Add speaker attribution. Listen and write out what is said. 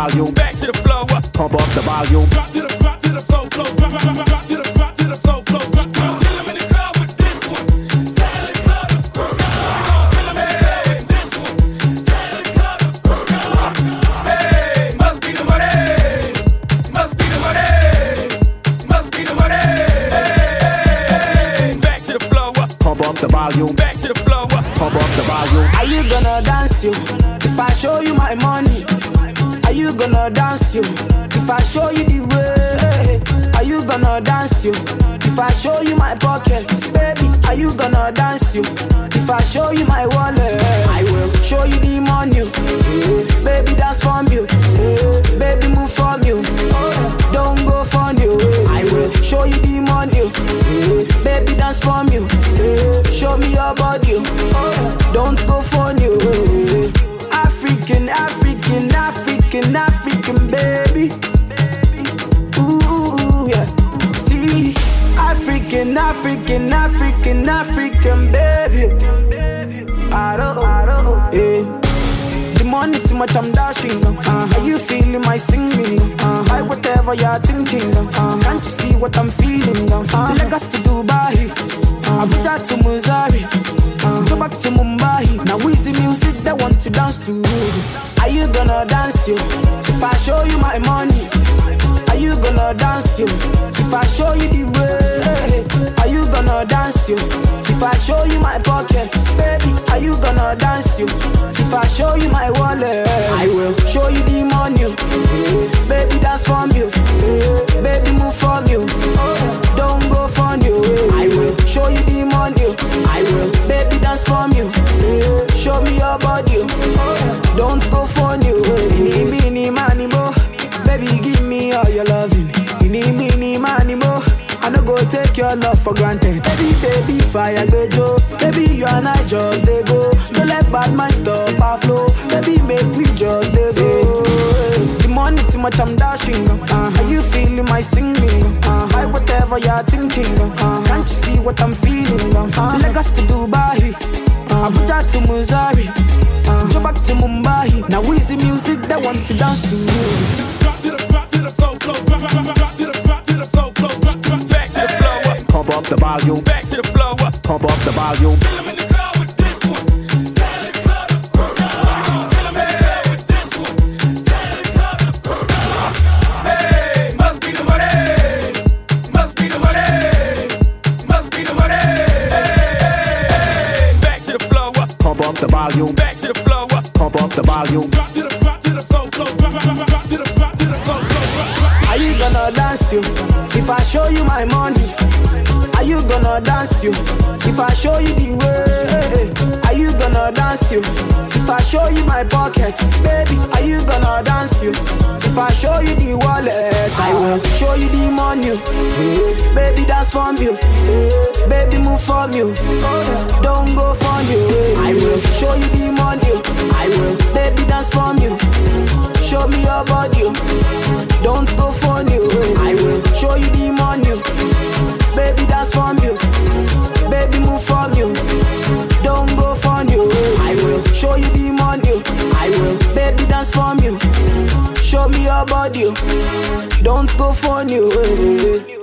Speaker 1: volume.
Speaker 2: Back to the flow.
Speaker 1: Pump up the volume.
Speaker 2: Drop to the flow, flow. Drop to the flow, flow. Drop. Till I'm in the crowd with this one. Tell the crowd to burn up. Till I'm in the crowd with this one. Tell the crowd to burn up. Hey, must be the money. Must be the money. Must be the money. Hey, back to the flow.
Speaker 1: Pump up the volume.
Speaker 2: Back to the flow.
Speaker 1: Pump up the volume.
Speaker 3: Are you gonna dance you if I show you my money? Are you gonna dance you if I show you the way? Are you gonna dance you if I show you my pockets? Baby, are you gonna dance you if I show you my wallet? I will show you the money. Baby, dance for me. Baby, move for me. Don't go for you. I will show you the money. Baby, dance for me. Show me your body. Don't go for you. African, African, African, African, baby. Ooh, yeah. See, African, African, African, African, baby. I don't, yeah. The money too much, I'm dashing. Are you feeling my singing? Buy whatever you're thinking. Can't you see what I'm feeling? Lagos to Dubai, Abuja to Missouri, go back to Mumbai. Now is the music that want to dance to? Are you gonna dance you if I show you my money? Are you gonna dance you if I show you the way? Are you gonna dance you if I show you my pockets? Baby, are you gonna dance you if I show you my wallet? I will show you the money. Baby, dance for me. Baby, move for me. Don't go for you. I will show you the money. I will. Baby, dance for me. Show me your body. Don't go for you. Mini, money, mo. Baby, give me all your loving. Mini, money, mo. I no go take your love for granted. Baby, fire bejo. Baby, you and I just they go. Don't let bad mind stop our flow. Baby, make we just they go. The money too much, I'm dashing. Are you feeling my singing? Buy whatever you're thinking. Can't you see what I'm feeling? Lagos to Dubai, Abuja to Missouri, go back to Mumbai. Now is the music that want to dance to you?
Speaker 2: Drop to the flow, flow. Drop to the flow, flow. Drop back to the flow.
Speaker 1: Pump up the volume.
Speaker 2: Back to the flow.
Speaker 1: Pump up the volume.
Speaker 2: Till I'm in the crowd with this one. Tell the crowd to burn up. Till I'm in the crowd with this one. Tell the crowd to burn up. Hey, must be the money. Must be the money. Must be the money. Hey, back to the flow.
Speaker 1: Pump up the volume.
Speaker 2: Back to the flow.
Speaker 1: Pump up the volume.
Speaker 2: Drop to the flow, flow. Drop to the flow, flow.
Speaker 3: Are you gonna dance you if I show you my money? Are you gonna dance you if I show you the way? Are you gonna dance you if I show you my pockets? Baby, are you gonna dance you if I show you the wallet? I will show you the money. Baby, dance for me. Baby, move for me. Don't go for you. I will show you the money. I will. Baby, dance for me. Show me your body. Don't go for you. I will show you the money. Baby, dance for me. Baby, move for me. Don't go for you. I will show you the money. I will. Baby, dance for me. Show me your body. Don't go for you.